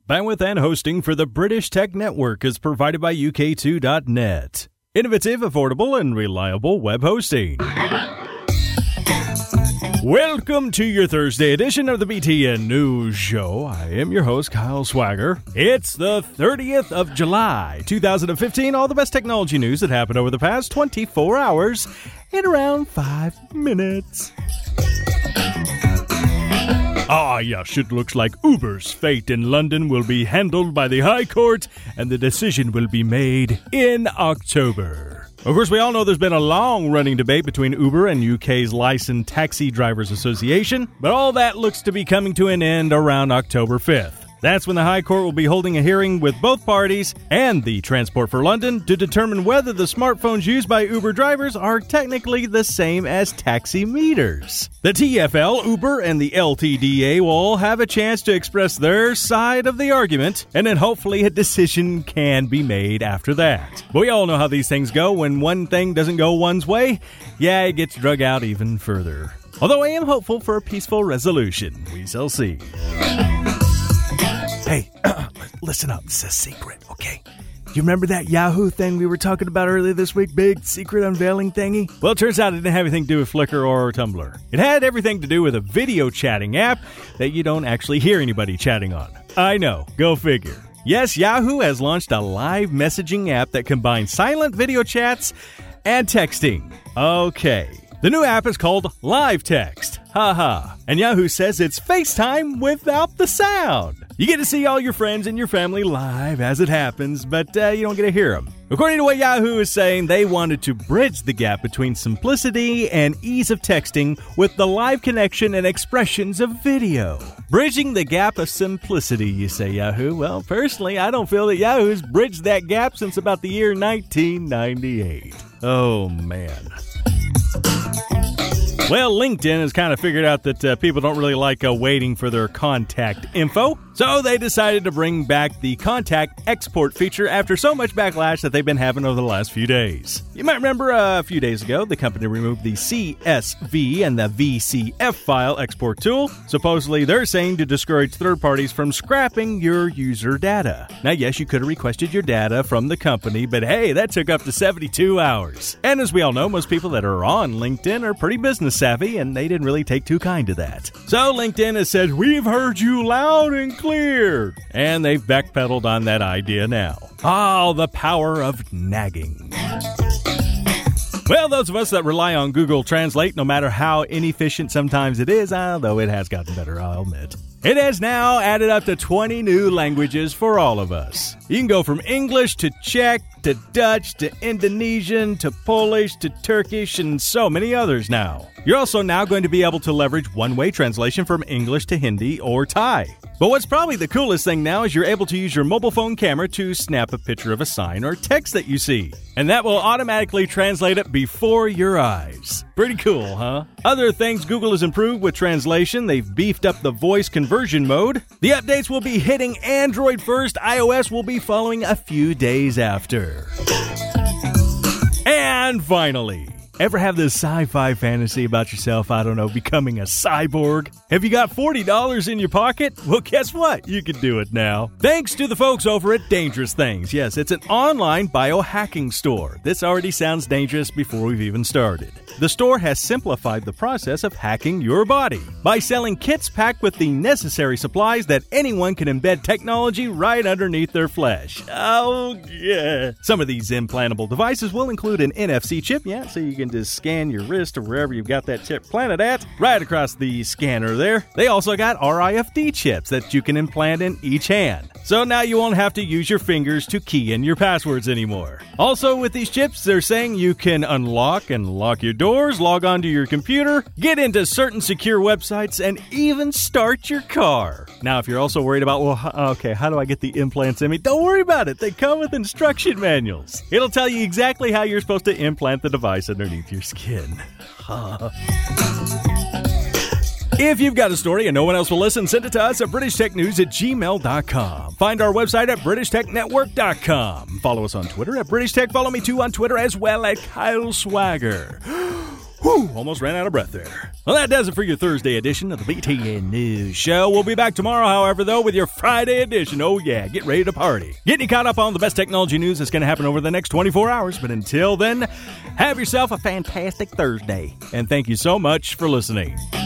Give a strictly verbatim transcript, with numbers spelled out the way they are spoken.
Bandwidth and hosting for the British Tech Network is provided by U K two dot net. Innovative, affordable, and reliable web hosting. Welcome to your Thursday edition of the B T N News Show. I am your host, Kyle Swagger. It's the thirtieth of July, two thousand fifteen. All the best technology news that happened over the past twenty-four hours in around five minutes. Ah, yes, it looks like Uber's fate in London will be handled by the High Court, and the decision will be made in October. Of course, we all know there's been a long-running debate between Uber and U K's Licensed Taxi Drivers Association, but all that looks to be coming to an end around October fifth. That's when the High Court will be holding a hearing with both parties and the Transport for London to determine whether the smartphones used by Uber drivers are technically the same as taxi meters. The T F L, Uber, and the L T D A will all have a chance to express their side of the argument, and then hopefully a decision can be made after that. But we all know how these things go. When one thing doesn't go one's way, yeah, it gets drug out even further. Although I am hopeful for a peaceful resolution. We shall see. Hey, listen up. It's a secret, okay? You remember that Yahoo thing we were talking about earlier this week? Big secret unveiling thingy? Well, it turns out it didn't have anything to do with Flickr or Tumblr. It had everything to do with a video chatting app that you don't actually hear anybody chatting on. I know. Go figure. Yes, Yahoo has launched a live messaging app that combines silent video chats and texting. Okay. The new app is called Live Text. Haha. And Yahoo says it's FaceTime without the sound. You get to see all your friends and your family live as it happens, but uh, you don't get to hear them. According to what Yahoo is saying, they wanted to bridge the gap between simplicity and ease of texting with the live connection and expressions of video. Bridging the gap of simplicity, you say, Yahoo? Well, personally, I don't feel that Yahoo's bridged that gap since about the year nineteen ninety-eight. Oh, man. Well, LinkedIn has kind of figured out that uh, people don't really like uh, waiting for their contact info, so they decided to bring back the contact export feature after so much backlash that they've been having over the last few days. You might remember uh, a few days ago, the company removed the C S V and the V C F file export tool. Supposedly, they're saying to discourage third parties from scrapping your user data. Now, yes, you could have requested your data from the company, but hey, that took up to seventy-two hours. And as we all know, most people that are on LinkedIn are pretty business savvy, and they didn't really take too kind to that. So LinkedIn has said, we've heard you loud and clear. And they've backpedaled on that idea now. Oh, the power of nagging. Well, those of us that rely on Google Translate, no matter how inefficient sometimes it is, although it has gotten better, I'll admit, it has now added up to twenty new languages for all of us. You can go from English to Czech to Dutch to Indonesian to Polish to Turkish and so many others now. You're also now going to be able to leverage one-way translation from English to Hindi or Thai. But what's probably the coolest thing now is you're able to use your mobile phone camera to snap a picture of a sign or text that you see. And that will automatically translate it before your eyes. Pretty cool, huh? Other things Google has improved with translation, they've beefed up the voice conversion mode. The updates will be hitting Android first. iOS will be following a few days after. And finally, ever have this sci-fi fantasy about yourself, I don't know, becoming a cyborg? Have you got forty dollars in your pocket? Well, guess what? You can do it now. Thanks to the folks over at Dangerous Things. Yes, it's an online biohacking store. This already sounds dangerous before we've even started. The store has simplified the process of hacking your body by selling kits packed with the necessary supplies that anyone can embed technology right underneath their flesh. Oh, yeah. Some of these implantable devices will include an N F C chip, yeah, so you can just scan your wrist or wherever you've got that chip planted at, right across the scanner there. They also got R I F D chips that you can implant in each hand. So now you won't have to use your fingers to key in your passwords anymore. Also with these chips, they're saying you can unlock and lock your doors, log onto your computer, get into certain secure websites, and even start your car. Now, if you're also worried about, well, okay, how do I get the implants in me? Don't worry about it. They come with instruction manuals. It'll tell you exactly how you're supposed to implant the device underneath your skin. If you've got a story and no one else will listen, send it to us at british tech news at gmail dot com. Find our website at british tech network dot com. Follow us on Twitter at British Tech. Follow me too on Twitter as well at Kyle Swagger. Whew, almost ran out of breath there. Well, that does it for your Thursday edition of the B T N News Show. We'll be back tomorrow, however, though, with your Friday edition. Oh, yeah, get ready to party. Getting you caught up on the best technology news that's going to happen over the next twenty-four hours. But until then, have yourself a fantastic Thursday. And thank you so much for listening.